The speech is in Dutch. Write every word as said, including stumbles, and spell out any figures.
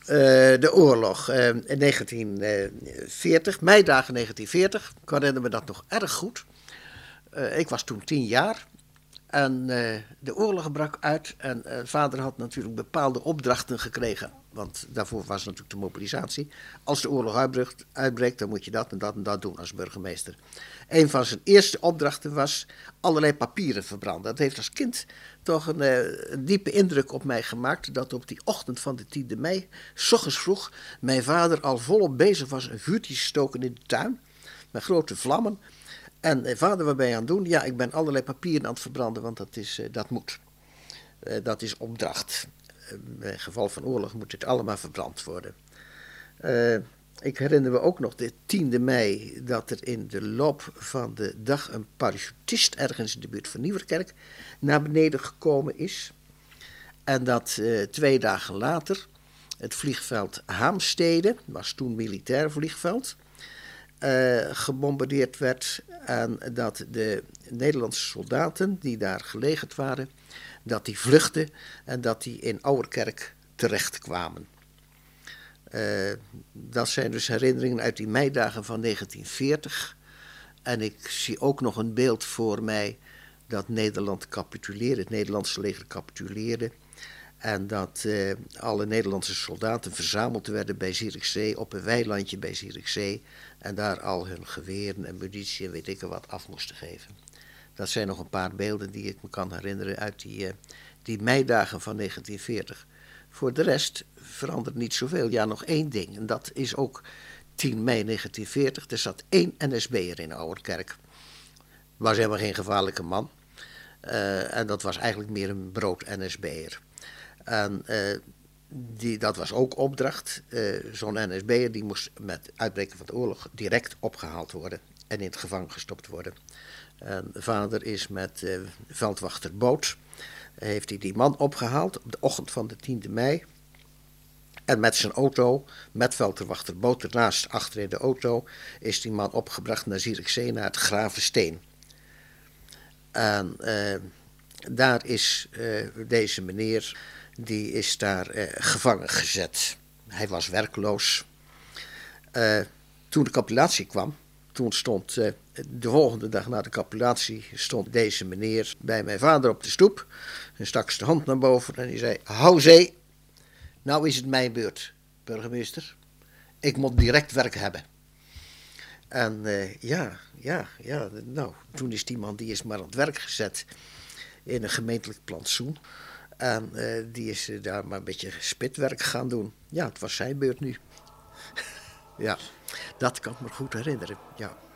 Uh, de oorlog uh, in negentien veertig, meidagen negentien veertig. Ik herinner me dat nog erg goed. Uh, ik was toen tien jaar en uh, de oorlog brak uit. En uh, vader had natuurlijk bepaalde opdrachten gekregen. Want daarvoor was natuurlijk de mobilisatie. Als de oorlog uitbreekt, uitbreekt, dan moet je dat en dat en dat doen als burgemeester. Een van zijn eerste opdrachten was allerlei papieren verbranden. Dat heeft als kind toch een, uh, een diepe indruk op mij gemaakt. Dat op die ochtend van de tiende mei, 's ochtends vroeg, mijn vader al volop bezig was een vuurtje te stoken in de tuin. Met grote vlammen. En uh, vader, wat ben je aan het doen? Ja, ik ben allerlei papieren aan het verbranden, want dat, is, uh, dat moet. Uh, dat is opdracht. Uh, in geval van oorlog moet dit allemaal verbrand worden. Uh, ik herinner me ook nog de tiende mei dat er in de loop van de dag een parachutist ergens in de buurt van Nieuwerkerk naar beneden gekomen is. En dat uh, twee dagen later het vliegveld Haamstede, was toen militair vliegveld, uh, gebombardeerd werd. En dat de Nederlandse soldaten die daar gelegerd waren, dat die vluchtten en dat die in Ouwerkerk terechtkwamen. Uh, dat zijn dus herinneringen uit die meidagen van negentien veertig. En ik zie ook nog een beeld voor mij dat Nederland capituleerde, het Nederlandse leger capituleerde. En dat uh, alle Nederlandse soldaten verzameld werden bij Zierikzee, op een weilandje bij Zierikzee. En daar al hun geweren en munitie en weet ik wat af moesten geven. Dat zijn nog een paar beelden die ik me kan herinneren uit die, uh, die meidagen van negentien veertig. Voor de rest verandert niet zoveel. Ja, nog één ding. En dat is ook tien mei negentien veertig. Er zat één N S B'er in Ouwerkerk. Was helemaal geen gevaarlijke man. Uh, en dat was eigenlijk meer een brood-N S B'er. En uh, die, dat was ook opdracht. Uh, zo'n N S B'er die moest met uitbreken van de oorlog direct opgehaald worden. En in het gevangen gestopt worden. En vader is met uh, veldwachter Boot, heeft hij die man opgehaald op de ochtend van de tiende mei. En met zijn auto, met veldwachter Boot ernaast achter in de auto, is die man opgebracht naar Zierikzee, naar het Gravensteen. En uh, daar is uh, deze meneer, die is daar uh, gevangen gezet. Hij was werkloos. Uh, toen de capitulatie kwam, toen stond uh, de volgende dag na de capitulatie, stond deze meneer bij mijn vader op de stoep. En stak zijn hand naar boven en hij zei: "Houzee, nou is het mijn beurt, burgemeester. Ik moet direct werk hebben." En uh, ja, ja, ja, nou, toen is die man, die is maar aan het werk gezet in een gemeentelijk plantsoen. En uh, die is uh, daar maar een beetje spitwerk gaan doen. Ja, het was zijn beurt nu. Ja, dat kan ik me goed herinneren, ja.